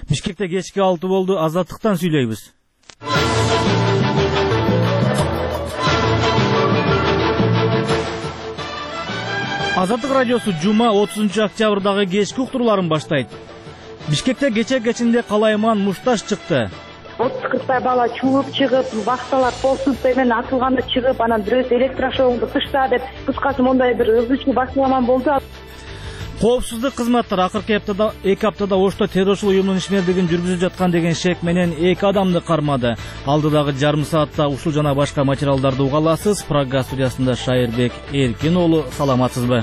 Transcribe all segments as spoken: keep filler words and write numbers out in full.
Бишкекте кечки алты болду, Азаттыктан сүйлөйбүз. Азаттык радиосу жума отузунчу октябрдагы кечки уктурууларын баштайт. Бишкекте кече кечинде калайман мушташ чыкты. отуз кырктай бала чууп чыгып, бакталар полсуздай менен атылганда чыгып, анан бирөөсү электрошоуңду тышта деп, кыскасы мондай бир ызычуу башламан болду. Коопсуздук кызматтары акыркы аптада эки аптада Ошто террорчулук уюмунун ишмердигин жүргүзүп жаткан деген шек менен эки адамды кармады. Алдыдагы жарым саатта ушул жана башка материалдарды уга аласыз. Прага студиясында Шайырбек Эркин уулу, саламатсызбы?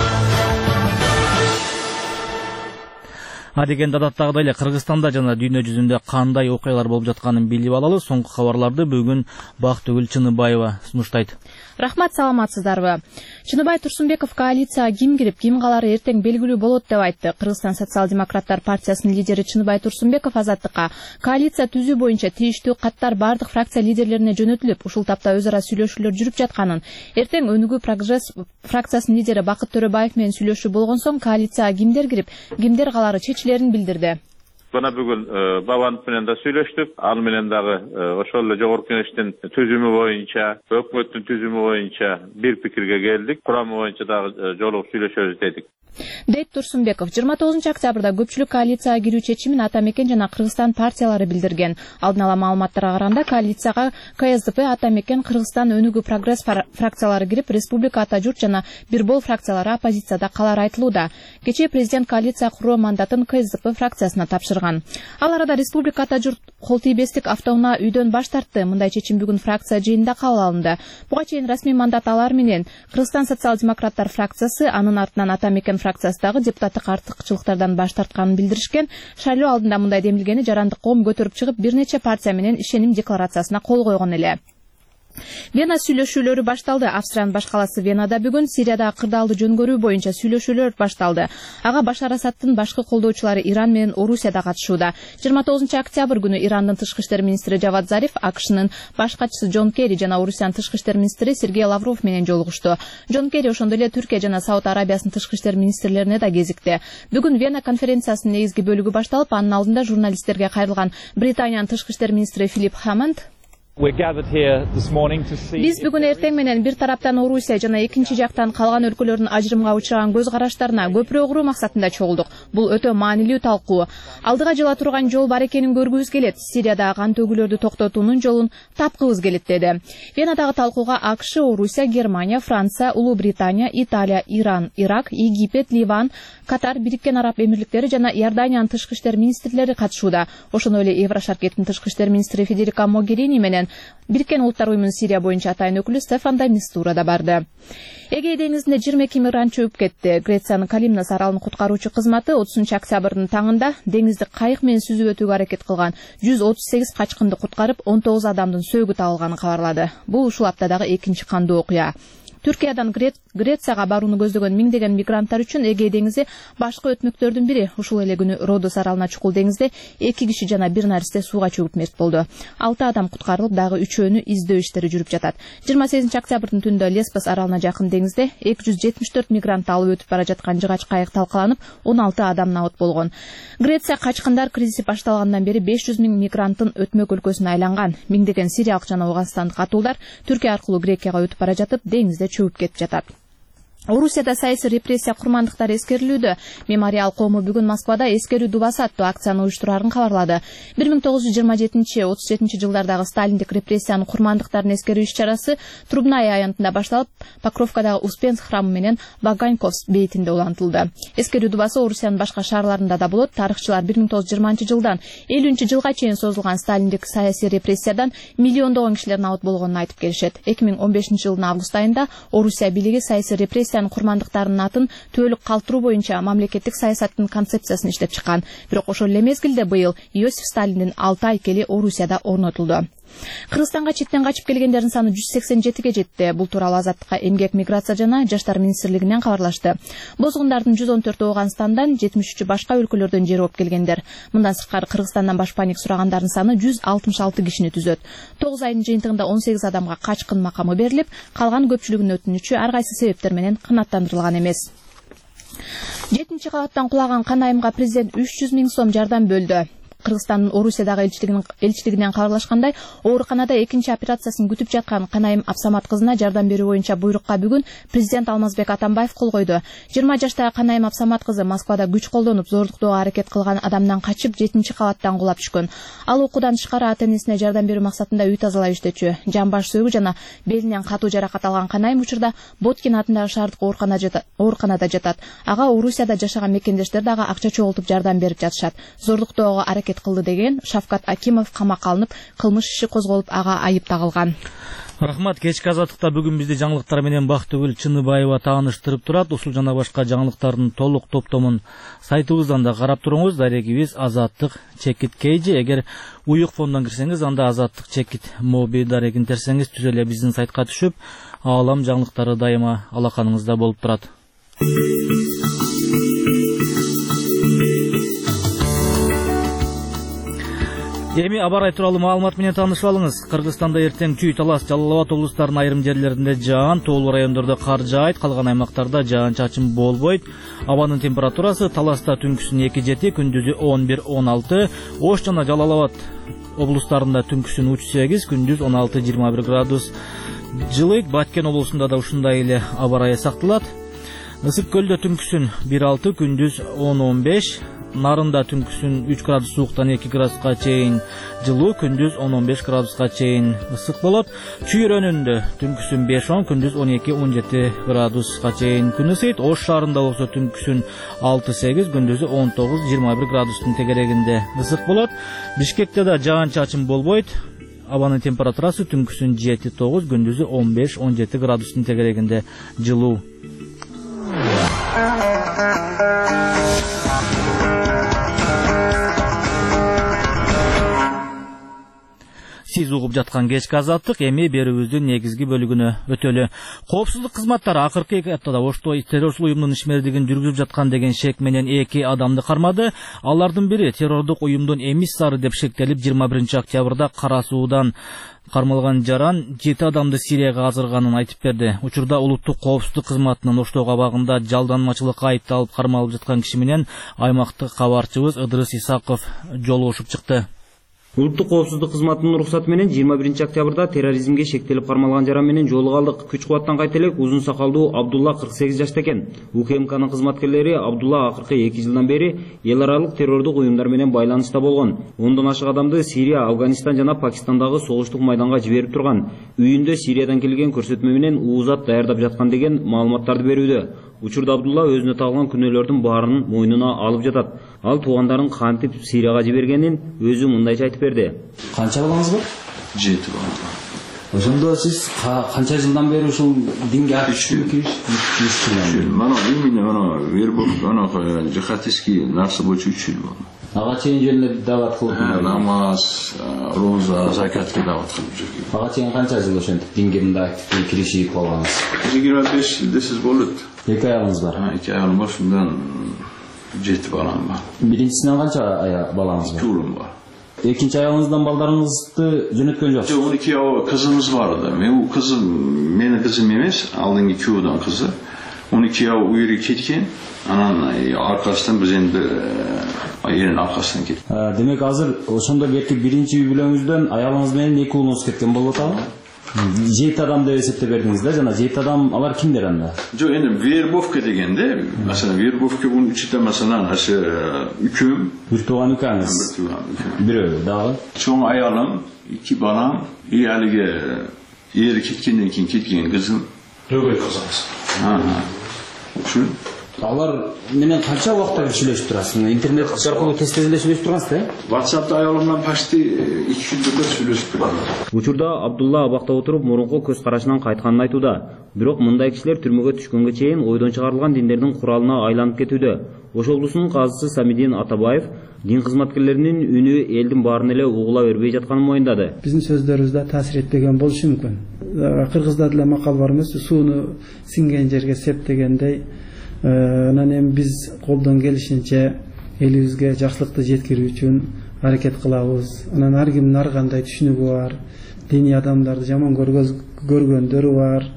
Адегенде адаттагыдай эле Кыргызстанда жана дүйнө жүзүндө кандай окуялар болуп жатканын билип алалы. Соңку кабарларды бүгүн Бактыгүл Чыныбаева сунуштайт. Рахмат, саламатсыздарбы? Чыныбай Турсунбеков коалицияга ким кирип, ким калары эртең белгилүү болот деп айтты. Кыргызстан социал-демократтар партиясынын лидери Чыныбай Турсунбеков Азаттыкка коалиция түзүү боюнча тийиштүү каттар бардык фракция лидерлерине жөнөтүлүп, ушул тапта өз ара сүйлөшүүлөр жүрүп жатканын, эртең Өнүгүү Прогресс фракциясынын лидери Бакыт Төрөбаев менен сүйлөшүү болгон соң коалицияга кимдер кирип, кимдер калары чечилерин билдирди. Бана бүгүн Бабанов менен да сүйлөштүк. Ал менен дагы ошол эле жогорку кеңештин түзүмү боюнча, өкмөттүн түзүмү боюнча бир пикирге келдик. Курамы боюнча дагы жолугуп сүйлөшөбүз дедик. Дейт Турсунбеков, жыйырма тогузунчу октябрда көпчүлүк коалицияга кирүү чечимин Ата Мекен жана Кыргызстан партиялары билдирген. Алдын ала маалыматтарга караганда коалицияга КСДП, Ата Мекен, Кыргызстан Өнүгүү Прогресс фракциялары кирип, Республика Ата Журт жана Бирбол фракциялары оппозицияда калары айтылууда. Кечээ президент коалиция куруу мандатын КСДП фракциясына тапшырган. Ал арада Республика Ата Журт кол тийбестик автоунаа үйдөн баш тартты. Мындай чечим бүгүн фракция жыйынында кабыл алынды. Буга чейин расмий мандат алар менен Кыргызстан социал-демократтар фракциясы, анын артынан Ата Мекен фракциясындагы депутаттык артыкчылыктардан баш тартканын билдиришкен. Шайлоо алдында мындай демилгени жарандык коом көтөрүп чыгып, бир нече партия менен ишеним декларациясына кол койгон эле. Вена сүйлөшүүлөрү башталды. Австриянын баш каласы Венада бүгүн Сириядагы кырдаалды жөнгөрүү боюнча сүйлөшүүлөр башталды. Ага Башар Асадтын башкы колдоочулары Иран менен Орусия да катышууда. жыйырма тогузунчу октябрь күнү Ирандын тышкы иштер министри Жавад Зариф, АКШнын баш катчысы Джон Керри жана Орусиянын тышкы иштер министри Сергей Лавров менен жолугушту. Джон Керри ошондой эле Түркия жана Сауд Арабиясынын тышкы иштер министрлерине да кезикти. Бүгүн Вена конференциясынын негизги бөлүгү башталып, анын алдында журналисттерге кайрылган Британиянын тышкы иштер министри Филипп Хаммонд Биз бүгүн эртең менен бир тараптан Орусия жана экинчи жактан калган өлкөлөрдүн ажырымга учураган көз караштарына көпүрөөк уруу максатында чогулдук. Бул өтө маанилүү талкуу. Алдыга жыла турган жол бар экенин көргүбүз келет. Сириядагы кан төгүүлөрдү токтотуунун жолун тапкыбыз келет деди. Венадагы талкууга АКШ, Орусия, Германия, Франция, Улуу Британия, Италия, Иран, Ирак, Египет, Ливан, Катар, Бириккен Араб Эмирликтери жана Иорданиянын тышкы иштер министрлери катышууда. Ошондой эле Еврошаркеттин тышкы иштер министри Федерика Могерини менен Бириккен Улуттар уюмунун Сирия боюнча атайын өкүлү Стефан де Мистура да барды. Эгей деңизинде жыйырма эки мигрант чөгүп кетти. Грециянын Калимнос аралын куткаруучу кызматы отузунчу октябрдын таңында деңизди кайык менен сүзүп өтүүгө аракет кылган жүз отуз сегиз качкынды куткарып, он тогуз адамдын сөөгү табылганын кабарлады. Бул ушул аптадагы экинчи кандуу окуя. Түркиядан Грецияга барууну көздөгөн миңдеген мигранттар үчүн Эгей деңизи башкы өтмөктөрдүн бири. Ушул эле күнү Родос аралына чукул деңизде эки киши жана бир наристе сууга чөгүп мерт болду. алты адам куткарылып, дагы үчөөнү издөө иштери жүрүп жатат. жыйырма сегизинчи октябрдын түндө Леспос аралына жакын деңизде эки жүз жетимиш төрт мигрантты алып өтүп бара жаткан жыгач кайык талкаланып, он алты адам набыт болгон. Греция качкындар кризиси башталгандан бери беш жүз миң мигранттын өтмөк өлкөсүнө айланган. Миңдеген сириялык жана ауганстандык атуулар Түркия аркылуу Грекияга өтүп бара жатып, деңизде чөгүп кетип жатат. Орусияда саясий репрессия курмандыктары эскерилүүдө. Мемориал коому бүгүн Москвада эскерүү дубасы аттуу акцияны уюштураарын кабарлады. бир миң тогуз жүз жыйырма жетинчи отуз жетинчи жылдардагы сталиндик репрессиянын курмандыктарын эскерүү иш-чарасы Трубная аянтында башталып, Покровкадагы Успенск храмы менен Ваганьковс бейитинде улантылды. Эскерүү дубасы Орусиянын башка шаарларында да болот. Тарыхчылар бир миң тогуз жүз жыйырманчы жылдан элүүнчү жылга чейин созулган сталиндик саясий репрессиядан миллиондогон кишилер набыт болгонун айтып келишет. эки миң он бешинчи жылдын август айында Орусия бийлиги саясий репрессия курмандыктарынын атын төөлүк калтыруу боюнча мамлекеттик саясаттын концепциясын иштеп чыккан. Бирок ошол эле мезгилде быйыл Иосиф Сталиндин алты айкели Орусияда орнотулду. Кыргызстанга четтен качып келгендердин саны жүз сексен жетиге жетти. Бул тууралуу Азаттыкка эмгек, миграция жана жаштар министрлигинен кабарлашты. Бозгундардын жүз он төртү Ооганстандан, жетимиш үчү башка өлкөлөрдөн жер оп келгендер. Мындан сырткары Кыргызстандан башпаник сурагандардын саны жүз алтымыш алты кишини түзөт. тогуз айдын жыйынтыгында он сегиз адамга качкын макамы берилип, калган көпчүлүгүнүн өтүнүчү ар кайсы себептер менен канааттандырылган эмес. жетинчи кабаттан кулаган канайымга президент үч жүз миң сом жардам бөлдү. Кыргызстандын Орусиядагы элчилигинин элчилигинен кабарлашкандай, ооруканада экинчи операциясын күтүп жаткан Канайым Абсамат кызына жардам берүү боюнча буйрукка бүгүн президент Алмазбек Атамбаев кол койду. жыйырма жаштагы Канайым Абсамат кызы Москвада күч колдонуп зордуктоого аракет кылган адамдан качып жетинчи кабаттан кулап түшкөн. Ал окуудан тышкары ата-энесине жардам берүү максатында үй тазалап иштечү. Жан баш сөөгү жана белинен катуу жаракат алган Канайым учурда Боткин атындагы шаардык ооруканада жатат. Ага Орусияда жашаган мекендештер дагы акча чогултуп жардам берип жатышат. Зордуктоого аракет кылды деген Шавкат Акимов камакка алынып, кылмыш иши козголуп, ага айып тагылган. Рахмат. Кечки азаттыкта бүгүн бизди жаңылыктар менен Бактыгүл Чыныбаева тааныштырып турат. Ушул жана башка жаңылыктардын толук топтомун сайтыбыздан да карап туруңуз. Дарегибиз Азаттык чекит кейжи. Эгер уюк фондон кирсеңиз, анда Азаттык чекит моби дарегин терсеңиз, түз эле биздин сайтка түшүп, аалам жаңылыктары дайыма алаканыңызда болуп турат. Эми аба ырайы тууралуу маалымат менен таанышып алыңыз. Кыргызстанда эртең Чүй, Талас, Жалал Абад облустарынын айрым жерлеринде жаан, тоолуу райондордо кар жаайт, калган аймактарда жаан-чачын болбойт. Абанын температурасы Таласта түнкүсүн эки жети, күндүзү он бир он алты, Ош жана Жалал Абад облустарында түнкүсүн үч сегиз, күндүз он алты жыйырма бир градус жылыйт. Баткен облусунда да ушундай эле аба ырайы сакталат. Ысык көлдө түнкүсүн бир алты, күндүз он он беш, Нарында түнкүсүн үч градус сууктан эки градуска чейин жылуу, күндүз он он беш градуска чейин ысык болот. Чүй районунда түнкүсүн беш он, күндүз он эки он жети градуска чейин күн ысыйт. Ош шаарында болсо түнкүсүн алты сегиз, күндүзү он тогуз жыйырма бир градустун тегерегинде ысык болот. Бишкекте да жаан-чачын болбойт. Абанын температурасы түнкүсүн жети тогуз, күндүзү он беш он жети градустун тегерегинде жылуу. Сиз угуп жаткан кечки азаттык, эми берүүбүздүн негизги бөлүгүнө өтөлү. Коопсуздук кызматтары акыркы эки аптада Ошто террорчулук уюмунун ишмердигин жүргүзүп жаткан деген шек менен эки адамды кармады. Алардын бири террордук уюмдун эмиссары деп шектелип, жыйырма биринчи октябрда Кара Суудан кармалган жаран жети адамды Сирияга азырганын айтып берди. Учурда улуттук коопсуздук кызматынын Ошто абагында жалданмачылыкка айыпталып кармалып жаткан киши менен аймактык кабарчыбыз Ыдырыс Исаков жолугушуп чыкты. Улуттук коопсуздук кызматынын уруксаты менен жыйырма биринчи октябрда терроризмге шектелип кармалган жаран менен жолуга алдык. Күч кубаттан кайта элек узун сакалдуу Абдулла кырк сегиз жашта экен. УКМКнын кызматкерлери Абдулла акыркы эки жылдан бери эл аралык террордук уюмдар менен байланышта болгон. Ондон ашык адамды Сирия, Афганистан жана Пакистандагы согуштук майданга жиберип турган. Үйүндө Сириядан келген көрсөтмө менен уузат даярдап жаткан деген маалыматтарды берүүдө. Учурда Абдулла өзүнө тагылган күнөөлөрдүн баарын мойнуна алып жатат. Ал туугандарын кантип Сирияга жибергенин өзү мындайча айтып берди. Канча балаңыз бар? жети балам бар. Ошондо сиз канча жылдан бери ушул динге активдүү киришип? Мана именно мана вербов, мана жихадистский нарса боюнча үч жыл болду. Ага чейин жөнүндө дават кылып, намаз, роза, закатка дават кылып жүргөн. Ага чейин канча жыл ошентип динге мындай активдүү киришип калганыңыз? жыйырма беш жылда сиз болот. Эки аялыңыз бар? Эки аялым бар, шундан жети балам бар. Биринчисинен канча балаңыз бар? Эки уулум бар. Экинчи аялыңыздан балдарыңызды жөнөткөн жоксуз? Жок, экөө кызыбыз бар да. Мен кызым, менин кызым эмес, алдыңкы күйөөдөн кызы. он эки аял у жерге кеткен, анан аркасынан биз энди айрын аркасынан кеттик. Демек азыр ошондо берки биринчи үй бүлөңүздөн аялыңыз менен эки уулуңуз кеткен болуп атабы? жети адам деп эсептеп бердиңиз да, жана жети адам алар кимдер анда? Жок, энди вербовка дегенде, маселен, вербовка бунун ичинде маселен, ашы үкүм, бир тууган үкөңүз, бирөө дагы. Чоң аялым, эки балам, и алиге ери кеткенден кийин кеткен кызым. Төгөй кызыңыз. Ага. Ушул алар менен канча убакытта сүйлөшүп турасыз? Интернет аркылуу тез тез эле сүйлөшүп турасыз да? WhatsApp'та аялымдан почти эки күндө сүйлөшүп турам. Учурда Абдулла абакта отуруп мурунку көз карашынан кайтканын айтууда. Бирок мындай кишилер түрмөгө түшкөнгө чейин ойдон чыгарылган диндердин куралына айланып кетүүдө. Ош облусунун казысы Самидин Атабаев дин кызматкерлеринин үнү элдин баарын эле угула бербей жатканын моюндады. Биздин сөздөрүбүздө таасир этпеген болушу мүмкүн. Кыргызда деле макал бар эмес, сууну сиңген жерге сеп дегендей. Анан эми биз колдон келишинче элибизге жакшылыкты жеткирүү үчүн аракет кылабыз. Анан ар кимдин ар кандай түшүнүгү бар, диний адамдарды жаман көргөндөрү бар.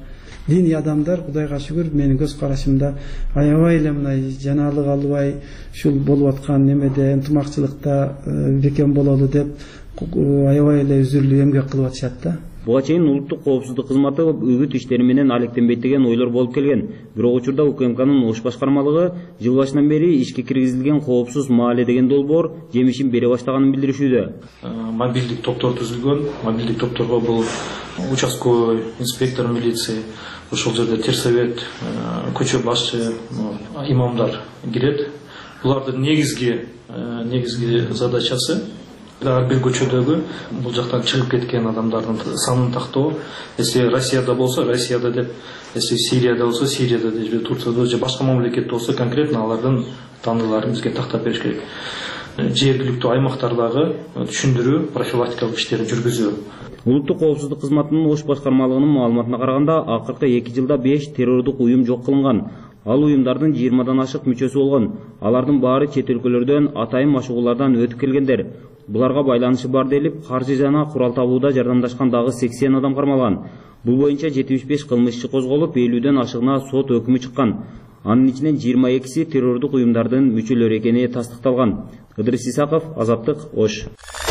диний адамдар Кудайга шүгүр менин көз карашымда аябай эле мындай жанаалык албай ушул болуп аткан немеде ынтымакчылыкта бекем бололу деп аябай эле үзүрлүү эмгек кылып атышат да. Буга чейин улуттук коопсуздук кызматы үгүт иштери менен алектенбейт деген ойлор болуп келген. Бирок учурда УКМКнын Ош башкармалыгы жыл башынан бери ишке киргизилген коопсуз маале деген долбоор жемишин бере баштаганын билдиришүүдө. Мобилдик топтор түзүлгөн. Мобилдик топторго бул участковый инспектор милиции, ошол жерде терсовет, көчө башчы, имамдар кирет. Булардын негизги негизги задачасы ар бир көчөдөгү бул жактан чыгып кеткен адамдардын санын тактоо. Если Россияда болсо, Россияда деп, если Сирияда болсо, Сирияда деп, Турцияда же башка мамлекетте болсо, конкретно алардын таандыларын бизге тактап бериш керек. Жергиликтүү аймактардагы түшүндүрүү, профилактикалык иштерин жүргүзүү. Улуттук коопсуздук кызматынын Ош башкармалыгынын маалыматына караганда, акыркы эки жылда беш террордук уюм жок кылынган. Ал уюмдардын жыйырмадан ашык мүчөсү болгон. Алардын баары чет өлкөлөрдөн атайын машыгуулардан өтүп келгендер. Буларга байланышы бар делип, каржы жана курал табууда жардамдашкан дагы сексен адам кармалган. Бул боюнча жетимиш беш кылмыш иши козголуп, элүүдөн ашыгына сот өкүмү чыккан. Анын ичинен жыйырма экиси террордук уюмдардын мүчөлөрү экени тастыкталган. Ыдырыс Исаков, Азаттык, Ош.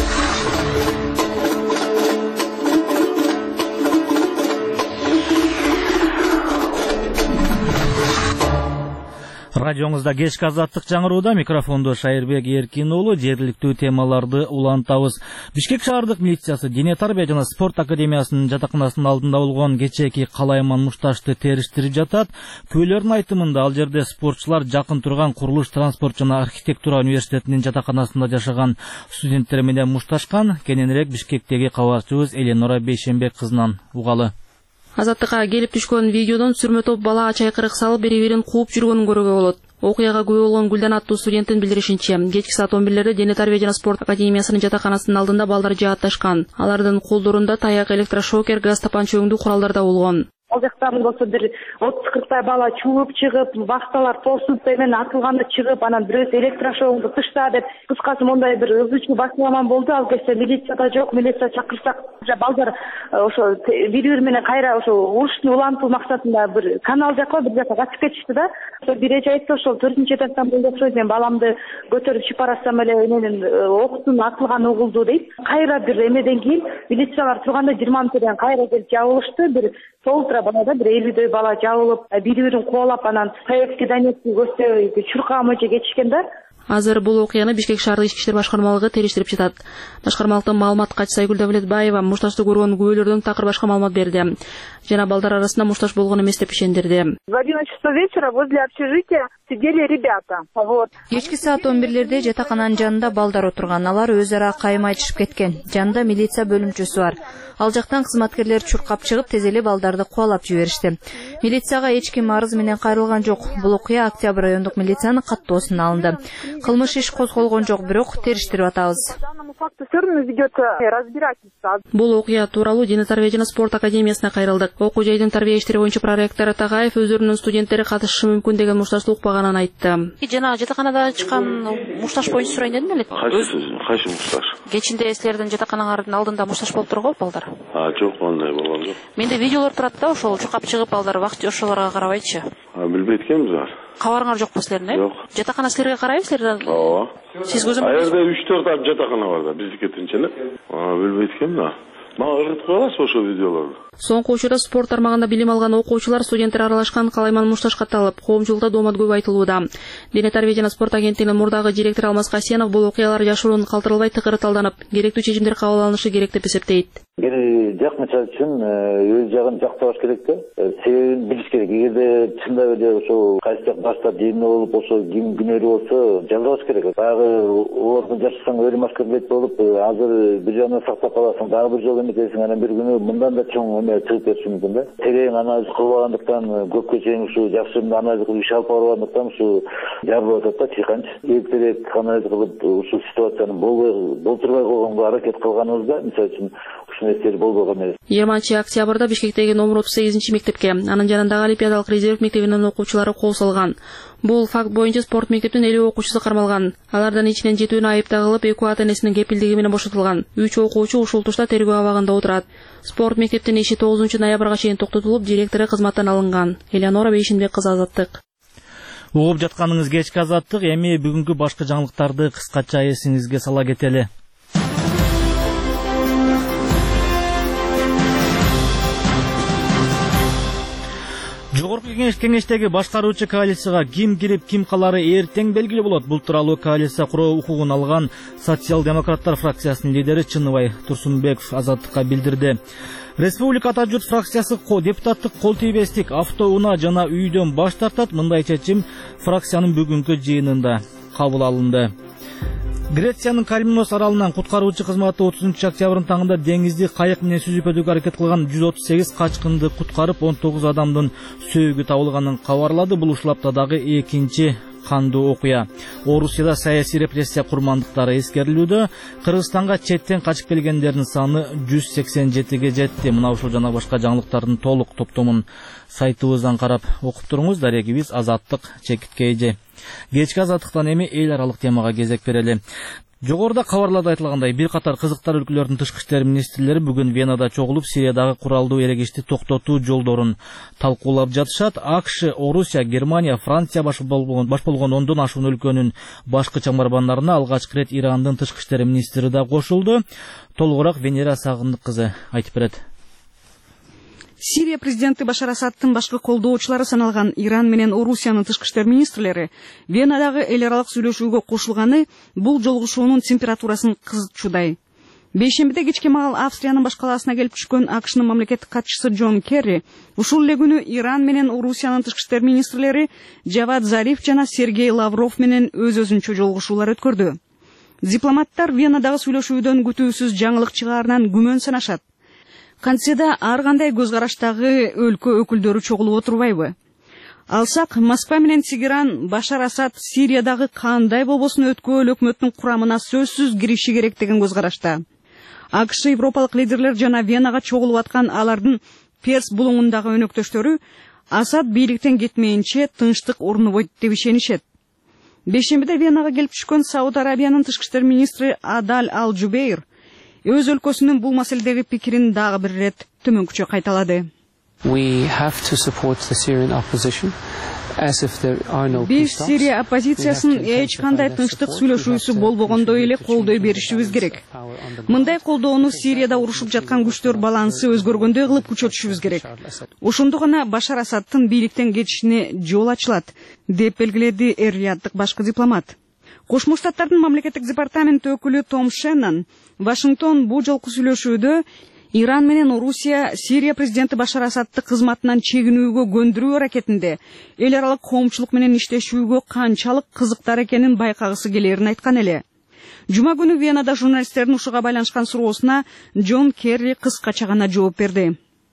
Радионузда кечки Азаттык жаңырууда, микрофондо Шайырбек Эркин уулу. Жергиликтүү темаларды улантабыз. Бишкек шаардык милициясы Дене тарбия жана спорт академиясынын жатаканасынын алдында болгон кечээки Калайман Мушташты териштирип жатат. Күбөлөрдүн айтымында ал жерде спортчулар жакын турган Курулуш, транспорт жана архитектура университетинин жатаканасында жашаган студенттер менен мушташкан. Кененирээк Бишкектеги кабарчыбыз Эленора Бейшенбек кызынан угалы. Азаттыкка келип түшкөн видеодон сүрмө топ балага чайкырык салып бири-бирин кууп жүргөнүн көрүүгө болот. Окуяга күбө болгон Гүлдан аттуу студенттин билдиришинче, кечки саат он бирлерде Дене тарбия жана спорт академиясынын жатаканасынын алдында балдар жаатташкан. Алардын колдорунда таяк, электрошокер, газ тапанча өңдүү куралдар да болгон. Ал жактан болсо бир отуз кырктай бала чууп чыгып, бакталар посудка менен атылганда чыгып, анан бирөөсү электрошогду тышта деп, кыскасы мондай бир ызычуу башламан болду. Ал кезде милицияда жок, милиция чакырсак, балдар ошо бири-бири менен кайра ошо урушну улантуу максатында бир канал жакка бир жака качып кетишти да. Бир эже айтты, ошол төртүнчү этаптан болду окшойт, мен баламды көтөрүп чыгып барасам эле менин октун атылганы угулду дейт. Кайра бир эмеден кийин милициялар турганда жыйырма минуттан кайра келип жабылышты. Бир солтура балада бир элүүдөй бала жабылып, бири-бирин кубалап, анан Советский Донецкий көчтө чуркаамы же кетишкен да. Азыр бул окуяны Бишкек шаардык ички иштер башкармалыгы териштирип жатат. Башкармалыктын маалымат катчысы Айгүл Давлетбаева мушташты көргөн күбөлөрдөн такыр башка маалымат берди. Жана балдар арасында мушташ болгон эмес деп ишендирди. В одиннадцать часов вечера возле общежития сидели ребята. Вот. Кечки саат он бирлерде жатакананын жанында балдар отурган. Алар өз ара кайым айтышып кеткен. Жанында милиция бөлүмчөсү бар. Ал жактан кызматкерлер чуркап чыгып, тез эле балдарды кубалап жиберишти. Милицияга эч ким арыз менен кайрылган жок. Бул окуя Октябрь райондук милициянын каттоосуна алынды. Кылмыш иш козголгон жок, бирок териштирип атабыз. Бул окуя тууралуу Дене тарбия жана спорт академиясына кайрылдык. Окуу жайдын тарбия иштери боюнча проректору Тагаев өздөрүнүн студенттери катышышы мүмкүн деген мушташты укпаганын айтты. Жана жатаканада чыккан мушташ боюнча сурайын дедим эле. Кайсы мушташ? Кечинде силердин жатаканаңардын алдында мушташ болуп турган балдар. А, жок, андай болгон жок. Менде видеолор турат да, ошол чуркап чыгып балдар вакыт ошолорго карабайчы. А, билбейт экенбиз ар. Кабарыңар жокпу силердин, э? Жок. Жатакана силерге карайбы? Ооба. Сиз көзөмөл. А жерде үч төрт жатакана бар да, биздикетинчи эле. А, билбейт экенмин. Мага ыргытып коесузбу ошол видеолорду? Соңку учурда спорт тармагында билим алган окуучулар, студенттер аралашкан Калайман Мушташ катталып, коомчулукта доомат көп айтылууда. Дене тарбия жана спорт агенттигинин мурдагы директору Алмаз Касенов бул окуялар жашыруун калтырылбай тыкыры талданып, керектүү чечимдер кабыл алынышы керек деп эсептейт. Бир жак мисалы үчүн өз жагын жактабаш керек да. Себебин билиш керек. Эгерде чындап эле ошол кайсы жак башта демне болуп, ошо ким күнөөлүү болсо, жалдабаш керек. Дагы олордун жашасаң өйрө маскерлет болуп, азыр бир жагынан сактап каласың, дагы бир жолу эметесиң, анан бир күнү мындан да чоң эме чыгып кетиши мүмкүн да. Терең анализ кылбагандыктан, көпкө чейин ушу жакшы анализ кылып иш алып барбагандыктан ушу жарылып атат да, чыйканч. Эртерээк анализ кылып ушу ситуацияны болбой болтурбай койгонго аракет кылганыбызда, мисалы үчүн ушуну нерселер болбогон эмес. жыйырманчы октябрда Бишкектеги номер отуз сегизинчи мектепке, анын жанындагы Олимпиадалык резерв мектебинин окуучулары кол салган. Бул факт боюнча спорт мектептин элүү окуучусу кармалган. Алардан ичинен жетүүнү айыпта кылып, экөө ата-энесинин кепилдиги менен бошотулган. үч окуучу ушул тушта тергөө абагында отурат. Спорт мектептин иши тогузунчу ноябрга чейин токтотулуп, директору кызматтан алынган. Элеонора Бейшинбек кызы, Азаттык. Угуп жатканыңыз кечки Азаттык, эми бүгүнкү башкы жаңылыктарды кыскача эсиңизге сала кетели. Жогорку кеңештеги башкаруучу коалицияга ким кирип, ким калары эртең белгилүү болот. Бул тууралуу коалиция куруу укугун алган социал-демократтар фракциясынын лидери Чыныбай Турсунбеков Азаттыкка билдирди. Республика Ата журт фракциясы депутаттык кол тийбестик, автоунаа жана үйдөн баш тартат. Мындай чечим фракциянын бүгүнкү жыйынында кабыл алынды. Грециянын Калимнос аралынан куткаруучу кызматы отузунчу октябрдын таңында деңизди кайык менен сүзүп өтүүгө аракет кылган жүз отуз сегиз качкынды куткарып, он тогуз адамдын сөөгү табылганын кабарлады. Бул ушул аптадагы экинчи кандуу окуя. Орусияда саясий репрессия курмандыктары эскерилүүдө. Кыргызстанга четтен качып келгендердин саны жүз сексен жетиге жетти. Мына ушул жана башка жаңылыктардын толук топтомун сайтыбыздан карап окуп туруңуз. Дарегибиз Азаттык Чекит эже. Кечки Азаттыктан эми эл аралык темага кезек берели. Жогоруда кабарларда айтылгандай, бир катар кызыктар өлкөлөрдүн тышкы иштер министрлери бүгүн Венада чогулуп, Сириядагы куралдуу эрегишти токтотуу жолдорун талкуулап жатышат. АКШ, Орусия, Германия, Франция баш болгон ондон ашуун өлкөнүн башкы чамарбандарына алгачкы ирет Ирандын тышкы иштер министри да кошулду. Толугураак Венера Сагындык кызы айтып берет. Сирия президенти Башар Асадтын башкы колдоочулары саналган Иран менен Орусиянын тышкы иштер министрлери Венадагы эл аралык сүйлөшүүгө кошулганы бул жолугушуунун температурасын кызытчудай. Бейшембиде кечке магал Австриянын баш калаасына келип түшкөн АКШнын мамлекеттик катчысы Джон Керри ушул эле күнү Иран менен Орусиянын тышкы иштер министрлери Жавад Зариф жана Сергей Лавров менен өз-өзүнчө жолугушуулар өткөрдү. Дипломаттар Венадагы сүйлөшүүдөн күтүүсүз жаңылык чыгаарынан күмөн санашат. Концеда ар кандай көз караштагы өлкө өкүлдөрү чогулуп отурбайбы? Алсак, Москва менен Тегеран Башар Асад Сириядагы кандай болбосун өткөөл өкмөттүн курамына сөзсүз кириши керек деген көз карашта. АКШ европалык лидерлер жана Венага чогулуп аткан алардын Перс булуңундагы өнөктөштөрү Асад бийликтен кетмейинче тынчтык орнобойт деп ишенишет. Бейшембиде Венага келип түшкөн Сауд Арабиянын тышкы иштер министри Адаль Ал-Жубейр өз өлкөсүнүн бул маселедеги пикирин дагы бир ирет төмөнкүчө кайталады. Биз Сирия оппозициясын эч кандай тынчтык сүйлөшүүсү болбогондой эле колдой беришибиз керек. Мындай колдоону Сирияда урушуп жаткан күчтөр балансы өзгөргөндөй кылып күчөтүшүбүз керек. Ошондо гана Башар Асадтын бийликтен кетишине жол ачылат, деп белгиледи эр-Рияттык башкы дипломат. Кошмо Штаттардын мамлекеттик департаменти өкүлү Том Шеннон Вашингтон бул жолку сүйлөшүүдө Иран менен Орусия Сирия президенти Башар Асадты кызматынан чегинүүгө көндүрүү аракетинде эл аралык коомчулук менен иштешүүгө канчалык кызыктар экенин байкагысы келерин айткан эле. Жума күнү Венада журналисттердин ушуга байланышкан суроосуна Джон Керри кыскача гана жооп берди.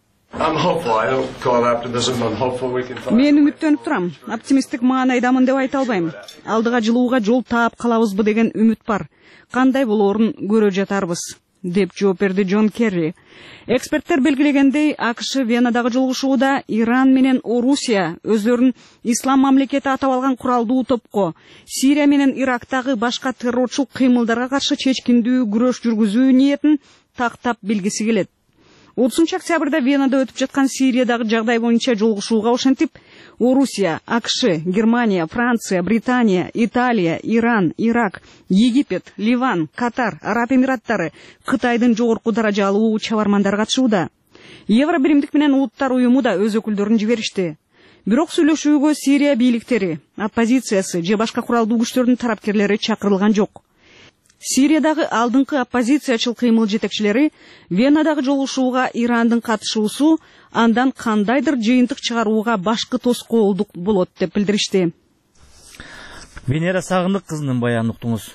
Мен үмүттөнүп турам. Оптимисттик маанайдамын деп айта албайм. Алдыга жылууга жол таап калабызбы деген үмүт бар. Кандай болоорун көрө жатарбыз, деп жооп берди Джон Керри. Эксперттер белгилегендей, АКШ Венадагы жолугушууда Иран менен Орусия өздөрүн ислам мамлекети атап алган куралдуу топко Сирия менен Ирактагы башка террорчул кыймылдарга каршы чечкиндүү күрөш жүргүзүү ниетин тактап билгиси келет. отузунчу октябрда Венада өтүп жаткан Сириядагы жагдай боюнча жолугушууга ошентип Орусия, АКШ, Германия, Франция, Британия, Италия, Иран, Ирак, Египет, Ливан, Катар, Араб Эмираттары, Кытайдын жогорку даражалуу чабармандары катышууда. Евро биримдик менен улуттар уюму да өз өкүлдөрүн жиберишти. Бирок сүйлөшүүгө Сирия бийликтери, оппозициясы же башка куралдуу күчтөрдүн тарапкерлери чакырылган жок. Сириядагы алдыңкы оппозициячыл кыймыл жетекчилери Венадагы жолугушууга Ирандын катышуусу андан кандайдыр жыйынтык чыгарууга башкы тоскоолдук болот деп билдиришти. Венера Сагындык кызынын баянын уктуңуз.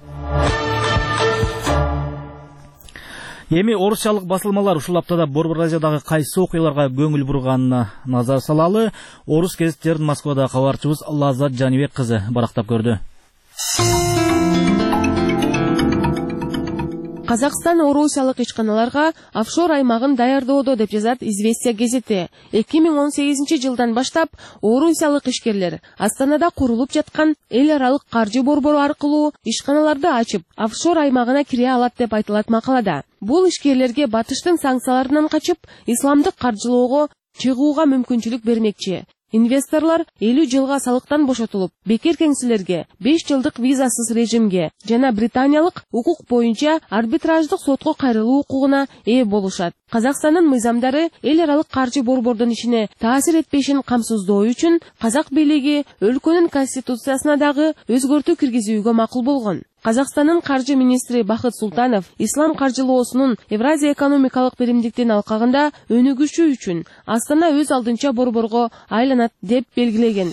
Эми орусиялык басылмалар ушул аптада Борбор Азиядагы кайсы окуяларга көңүл бурганына назар салалы. Орус гезиттеринин Москвада кабарчыбыз Лазат Жанибек кызы барактап көрдү. Казакстан Орусиялык ишканаларга офшор аймагын даярдоодо деп жазат Известия газети. эки миң он сегизинчи жылдан баштап орусиялык ишкерлер Астанада курулуп жаткан эл аралык каржы борбору аркылуу ишканаларды ачып, офшор аймагына кире алат деп айтылат макалада. Бул ишкерлерге батыштын санкцияларынан качып, исламдык каржылоого чыгууга мүмкүнчүлүк бермекчи. Инвесторлар элүү жылга салыктан бошотулуп, бекер кеңселерге, беш жылдык визасыз режимге жана британиялык укук боюнча арбитраждык сотко кайрылуу укугуна ээ болушат. Казакстандын мыйзамдары эл аралык каржы борбордун ишине таасир этпешин камсыздоо үчүн казак бийлиги өлкөнүн конституциясына дагы өзгөртүү киргизүүгө макул болгон. Казакстандын каржы министри Бахыт Султанов ислам каржылоосунун Евразия экономикалык биримдиктин алкагында өнүгүшү үчүн Астана өз алдынча борборго айланат деп белгилеген.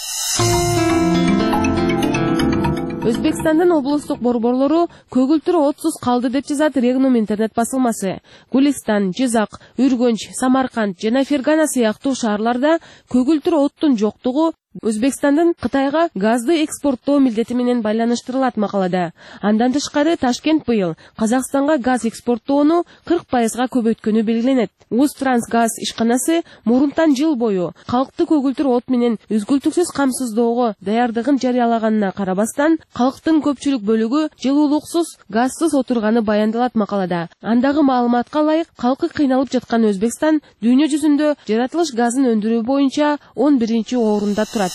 Өзбекстандын облустук борборлору көгүлтүр отсуз калды деп жазат Регнум интернет басылмасы. Гулистан, Жизак, Үргөнч, Самарканд жана Фергана сыяктуу шаарларда көгүлтүр оттун жоктугу Өзбекстандын Кытайга газды экспорттоо милдети менен байланыштырылат макалада. Андан тышкары Ташкент быйыл Казакстанга газ экспорттоону кырк пайызга көбөйткөнү белгиленет. Узтрансгаз ишканасы мурунтан жыл бою калкты көгүлтүр от менен үзгүлтүксүз камсыздоого даярдыгын жарыялаганына карабастан, калктын көпчүлүк бөлүгү жылуулуксуз, газсыз отурганы баяндалат макалада. Андагы маалыматка ылайык, калкы кыйналып жаткан Өзбекстан дүйнө жүзүндө жаратылыш газын өндүрүү боюнча он биринчи орунда турат.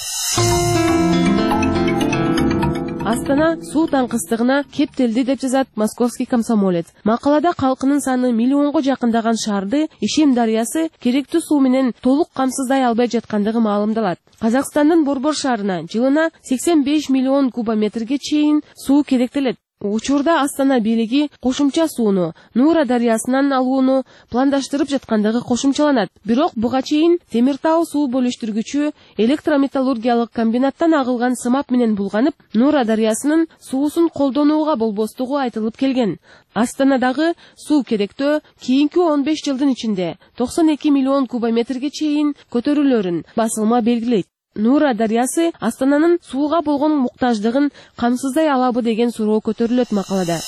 Астана суу таңкыстыгына кептелди деп жазат Московский комсомолец. Макалада калкынын саны миллионго жакындаган шаарды Ишим дарыясы керектүү суу менен толук камсыздай албай жаткандыгы маалымдалат. Казакстандын Борбор шаарына жылына сексен беш миллион кубометрге чейин суу керектелет. Учурда Астана бийлиги кошумча сууну Нура дарыясынан алууну пландаштырып жаткандыгы кошумчаланат. Бирок буга чейин Темиртау суу бөлүштүргүчү электрометаллургиялык комбинаттан агылган сымап менен булганып, Нура дарыясынын суусун колдонууга болбостугу айтылып келген. Астанадагы суу керектөө кийинки он беш жылдын ичинде токсон эки миллион кубометрге чейин көтөрүлөрүн басылма белгилейт. Нура дарыясы Астананын сууга болгон муктаждыгын камсыздай алабы деген суроо көтөрүлөт макалада.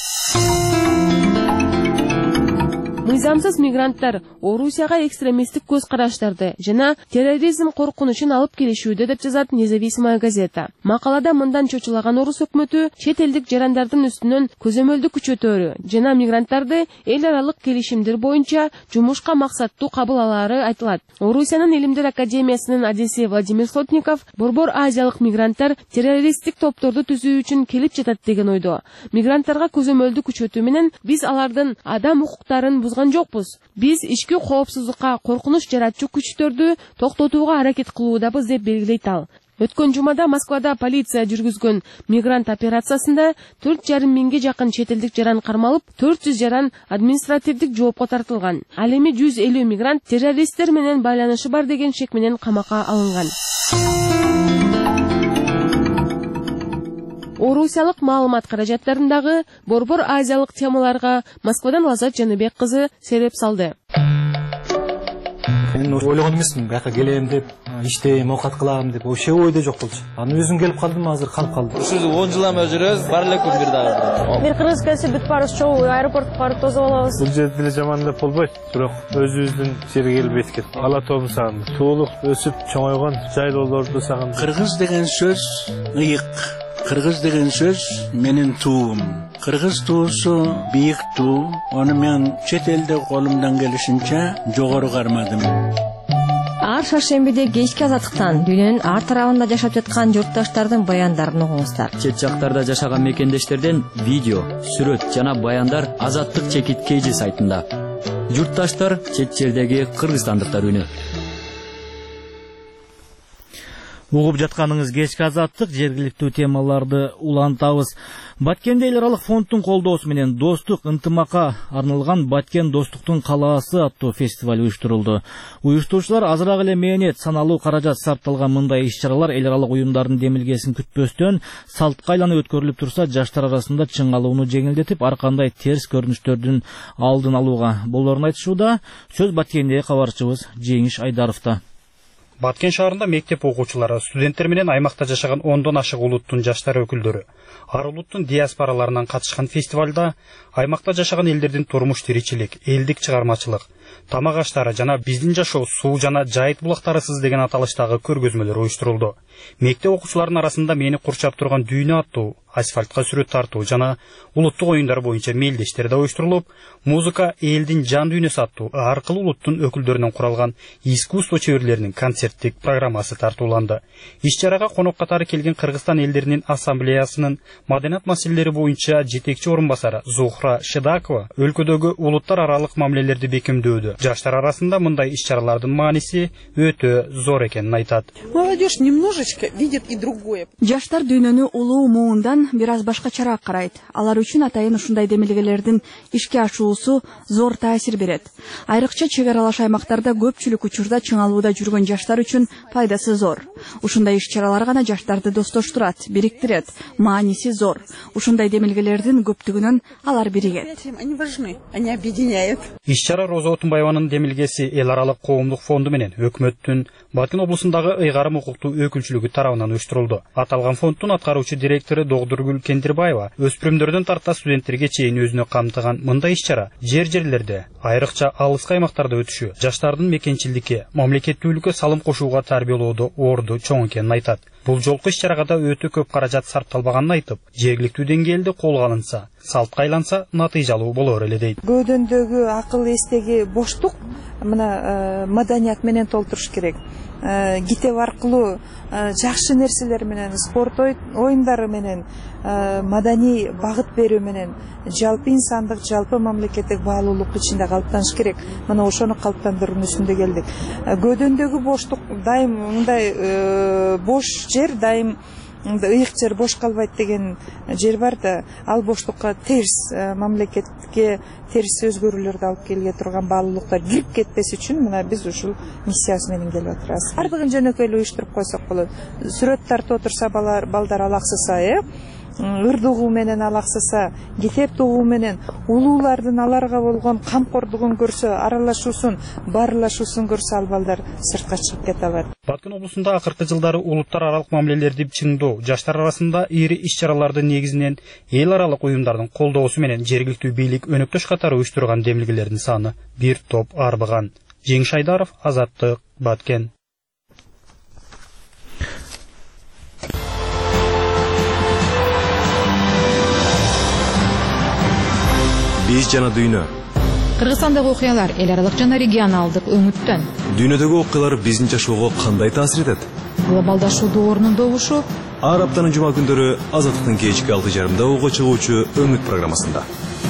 Мыйзамсыз мигранттар Орусияга экстремисттик көз караштарды жана терроризм коркунучун алып келишүүдө деп жазат Независимая газета. Макалада мындан чочулаган орус өкмөтү чет элдик жарандардын үстүнөн көзөмөлдү күчөтөөрү жана мигранттарды эл аралык келишимдер боюнча жумушка максаттуу кабыл алаары айтылат. Орусиянын Илимдер академиясынын адиси Владимир Сотников борбор азиялык мигранттар террористтик топторду түзүү үчүн келип жатат деген ойдо. Мигранттарга көзөмөлдү күчөтүү менен биз алардын адам укуктарын бузган жокпуз. Биз ички коопсуздукка коркунуч жаратчу күчтөрдү токтотууга аракет кылуудабыз деп белгилейт ал. Өткөн жумада Москвада полиция жүргүзгөн мигрант операциясында төрт жарым миңге жакын чет элдик жаран кармалып, төрт жүз жаран административдик жоопко тартылган. Ал эми жүз элүү мигрант террористтер менен байланышы бар деген шек менен камакка алынган. Орусиялык маалымат каражаттарындагы борбор азиялык темаларга Москвадан Лазат Жаныбек кызы сереп салды. Мен ойлогон эмесмин, бияка келем деп, иштейм, оокат кылам деп, вообще ойдо жок болчу. Анан өзүм келип калдым, азыр калып калдым. Ушул он жыл эме жүрөбүз, бар эле күн бир дагы. Бир кыргыз келсе бүт баарыбыз чогуу аэропортко барып тосуп алабыз. Бул жерде деле жаман деп болбойт, бирок өзүбүздүн жерге келип эткет. Ала тобу сагын, суулук өсүп чоңойгон жайлоолорду сагын. Кыргыз деген сөз ыйык. Кыргыз деген сөз менин туум. Кыргыз туусу бийик туу. Ону мен чет элде колумдан келишинче жогору кармадым. Ар шаршембиде кечки азаттыктан дүйнөнүн ар тарабында жашап жаткан журтташтардын баяндарын угуңуздар. Чет жактарда жашаган мекендештерден видео, сүрөт жана баяндар Азаттык чекит Кейжи сайтында. Журтташтар чет жердеги кыргызстандыктар үнү. Угуп жатканыңыз кечки Азаттык, жергиликтүү темаларды улантабыз. Баткенде эл аралык фонддун колдоосу менен достук ынтымакка арналган Баткен достуктун калаасы аттуу фестиваль уюштурулду. Уюштуруучулар азыраак эле мээнет, саналуу каражат сарпталган мындай иш-чаралар эл аралык уюмдардын демилгесин күтпөстөн салтка айланып өткөрүлүп турса, жаштар арасында чыңалууну жеңилдетип, ар кандай терс көрүнүштөрдүн алдын алууга болоорун айтышууда. Сөз Баткендеги кабарчыбыз Жеңиш Айдаровдо. Баткен шаарында мектеп окуучулары, студенттер менен аймакта жашаган ондон ашык улуттун жаштар өкүлдөрү, ар улуттун диаспораларынан катышкан фестивалда аймакта жашаган элдердин турмуш тиричилик, элдик чыгармачылык, тамак аштары жана биздин жашоо суу жана жайыт булактарысыз деген аталыштагы көргөзмөлөр уюштурулду. Мектеп окуучуларынын арасында мени курчап турган дүйнө аттуу, асфальтка сүрөт тартуу жана улуттук оюндар боюнча мелдештер да уюштурулуп, музыка элдин жан дүйнөсү аттуу аркылуу улуттун өкүлдөрүнөн куралган искусство чеберлеринин концерттик программасы тартууланды. Иш-чарага конок катары келген Кыргызстан элдеринин ассамблеясынын маданият маселелери боюнча жетекчи орун басары Зухра Шедакова өлкөдөгү улуттар аралык мамилелерди бекемдөөдө жаштар арасында мындай иш-чаралардын мааниси өтө зор экенин айтат. Молодежь немножечко видит и другое. Жаштар дүйнөнү улуу муундан бир аз башкачараак карайт. Алар үчүн атайын ушундай демилгелердин ишке ашуусу зор таасир берет. Айрыкча чек аралаш аймактарда көпчүлүк учурда чыңалууда жүргөн жаштар үчүн пайдасы зор. Ушундай иш-чаралар гана жаштарды достоштурат, бириктирет, мааниси зор. Ушундай демилгелердин көптүгүнөн алар биригет. Они важны, они объединяют. Иш-чара Роза Отунбаеванын демилгеси эл аралык коомдук фонду менен өкмөттүн Баткен облусундагы ыйгарым укуктуу өкүлчүлүгү тарабынан уюштурулду. Аталган фонддун аткаруучу директору Догдургүл Кендирбаева өспүрүмдөрдөн тарта студенттерге чейин өзүнө камтыган мындай иш-чара жер-жерлерде, айрыкча алыскы аймактарда өтүшү жаштардын мекенчиликке, мамлекеттүүлүккө салым кошууга тарбиялоодо орду чоң экенин айтат. Бул жолку иш-чарага да өтө көп каражат сарпталбаганын айтып, жергиликтүү деңгээлде колго алынса, салтка айланса натыйжалуу болор эле дейт. Көдөндөгү акыл эстеги боштук мына маданият менен толтуруш керек. Китеп аркылуу жакшы нерселер менен, спорт оюндары менен, маданий багыт берүү менен жалпы инсандык, жалпы мамлекеттик баалуулук ичинде калыптаныш керек. Мына ошону калыптандыруунун үстүндө келдик. Көдөндөгү боштук дайым мындай бош жер, дайым ыйык жер бош калбайт деген жер бар да, ал боштукка терс мамлекетке терс өзгөрүүлөрдү алып келге турган баалуулуктар кирип кетпес үчүн мына биз ушул миссиясы менен келип атабыз. Бардыгын жөнөкөй эле уюштуруп койсок болот. Сүрөт тартып отурса балдар, балдар алаксыса, э ырдыгуу менен алаксыса, китеп угуу менен улуулардын аларга болгон камкордугун көрсө, аралашуусун, баарлашуусун көрсө ал балдар сыртка чыгып кете алат. Баткен облусунда акыркы жылдары улуттар аралык мамилелерди чыңдоо, жаштар арасында ири иш-чаралардын негизинен эл аралык уюмдардын колдоосу менен жергиликтүү бийлик өнөктөш катары уюштурган демилгелердин саны бир топ арбыган. Жеңиш Айдаров, Азаттык, Баткен. Биз жана дүйнө. Кыргызстандагы окуялар эл аралык жана регионалдык өңүттөн. Дүйнөдөгү окуялар биздин жашоого кандай таасир этет? Глобалдашуу доорунун добушу. Ар аптанын жума күндөрү Азаттыктын кечки алты жарымда ого чыгуучу Өңүт программасында.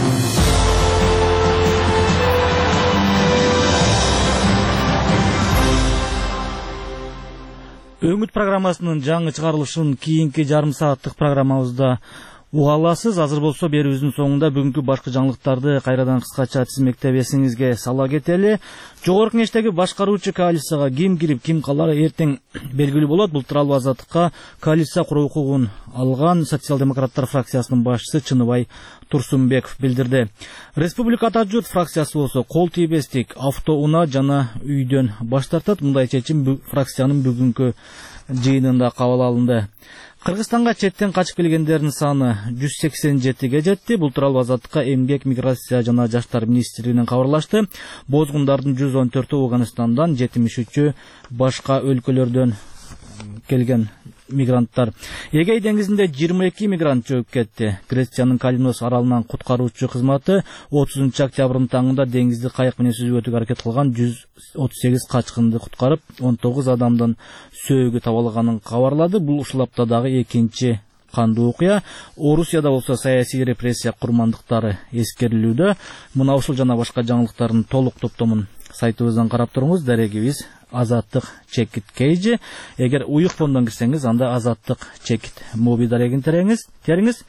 Өңүт программасынын жаңы чыгарылышын кийинки жарым сааттык программабызда уга аласыз. Азыр болсо берүүбүздүн соңунда бүгүнкү башкы жаңылыктарды кайрадан кыскача тизмектеп эсиңизге сала кетели. Жогорку Кеңештеги башкаруучу коалицияга ким кирип, ким калары эртең белгилүү болот. Бул тууралуу Азаттыкка коалиция куруу укугун алган социал-демократтар фракциясынын башчысы Чыныбай Турсунбеков билдирди. Республика Ата журт фракциясы болсо кол тийбестик, автоунаа жана үйдөн баш тартат. Мындай чечим фракциянын бүгүнкү жыйынында кабыл алынды. Кыргызстанга четтен качып келгендердин саны жүз сексен жетиге жетти. Бул тууралуу Азаттыкка эмгек, миграция жана жаштар министрлигинен кабарлашты. Бозгундардын жүз он төртү Афганистандан, жетимиш үчү башка өлкөлөрдөн келген мигранттар. Эгей деңизинде жыйырма эки мигрант жөөп кетти. Грециянын Калимнос аралынан куткаруучу кызматы отузунчу октябрдын таңында деңизди кайык менен сүзүп өтүүгө аракет кылган жүз отуз сегиз качкынды куткарып, он тогуз адамдын сөөгү табылганын кабарлады. Бул ушул аптадагы экинчи кандуу окуя. Орусияда болсо саясий репрессия курмандыктары эскерилүүдө. Мына ушул жана башка жаңылыктардын толук топтомун сайтыбыздан карап туруңуз. Дарегибиз Азаттык чекит кейжи. Эгер уюк фондон кирсеңиз, анда Азаттык чекит моби дарегин тереңиз. Тереңиз.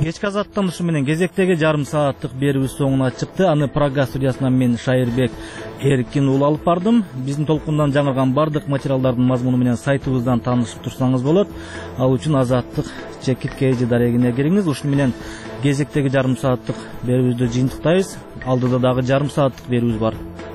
кечки азаттын ушу менен кезектеги жарым сааттык берүүбүз соңуна чыкты. Аны Прага студиясынан мен Шайырбек Эркин уулу алып бардым. Биздин толкундан жаңырган бардык материалдардын мазмуну менен сайтыбыздан таанышып турсаңыз болот. Ал үчүн Азаттык чекит kg дарегине кириңиз. Ушун менен кезектеги жарым сааттык берүүбүздү жыйынтыктайбыз. Алдыда дагы жарым сааттык берүүбүз бар.